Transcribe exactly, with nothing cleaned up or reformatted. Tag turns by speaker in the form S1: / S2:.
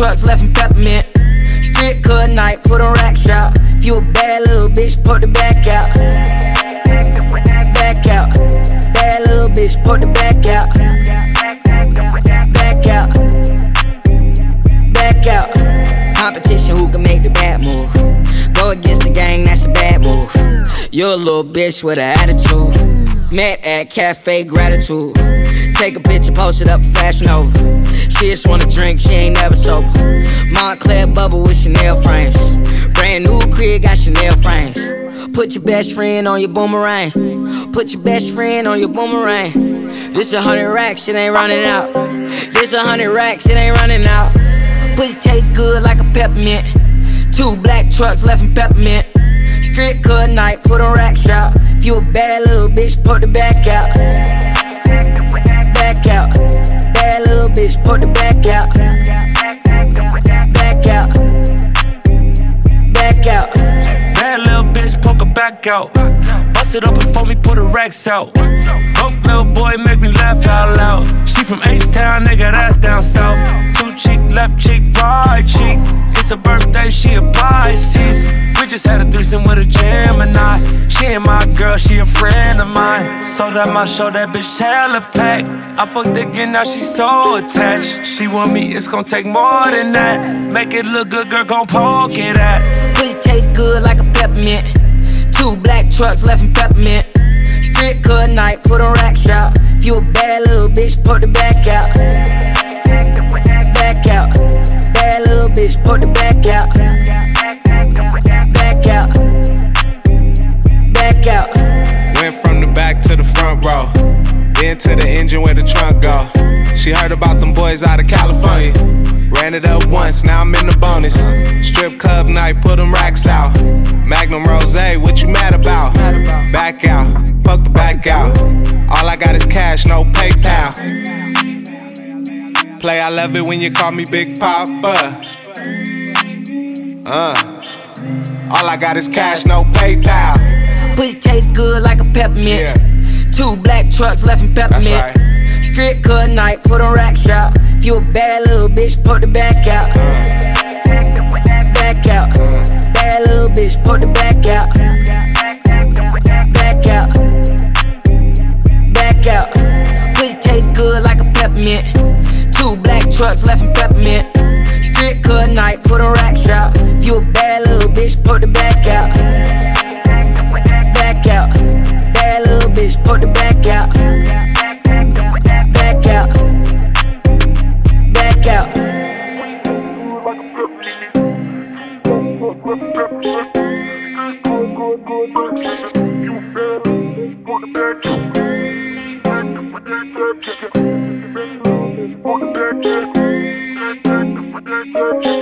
S1: trucks left in peppermint. Strip cut night, put on racks out. If you a bad little bitch, put the back out. Back out. Bad little bitch, put the back out. Back out. Back out. Competition, who can make the bad move? Go against the gang, that's a bad move. You're a little bitch with an attitude. Met at Cafe Gratitude. Take a picture, post it up for Fashion Nova. She just wanna drink, she ain't never sober. Montclair bubble with Chanel frames. Brand new crib, got Chanel frames. Put your best friend on your boomerang. Put your best friend on your boomerang. This a hundred racks, it ain't running out. This a hundred racks, it ain't running out. Pussy taste good like a peppermint. Two black trucks left in peppermint. Strip cut night, put on racks out. If you a bad little bitch, put the back out. Back out. Bad little bitch, put the back out. Back out. Back out.
S2: Bad little bitch, poke her back out. Bust it open for me, put her racks out. Broke little boy, make me laugh out loud. She from H-Town, nigga, that's down south. Two cheek, left cheek, right cheek. It's her birthday, she a Pisces. We just had a threesome with a Gemini. She ain't my girl, she a friend of mine. So that my show, that bitch hella packed. I fucked again, now she so attached. She want me, it's gon' take more than that. Make it look good, girl, gon' poke it at.
S1: Pussy taste good like a peppermint. Two black trucks left in peppermint. Strip cut night, put on racks out. If you a bad little bitch, put the back out. Back out. Bad little bitch, put the back out. Back out. Back out.
S3: Went from the back to the front row, then to the engine where the trunk go. She heard about them boys out of California. Ran it up once, now I'm in the bonus. Strip club night, put them racks out. Magnum Rosé, what you mad about? Back out, fuck the back out. All I got is cash, no PayPal. Play, I love it when you call me Big Papa. Uh, all I got is cash, no PayPal.
S1: Pussy taste good like a peppermint.
S3: Yeah.
S1: Two black trucks left in peppermint.
S3: That's right.
S1: Strip cut night, put on racks out. If you a bad little bitch, put the back out. Back out. Bad little bitch, put the back out. Back out. Back out. Pussy taste good like a peppermint. Two black trucks left in peppermint. Strip cut night, put on racks out. If you a bad little bitch, put the back out. Back out. Bad little bitch, put the back out. Back out. Back out.
S4: Check.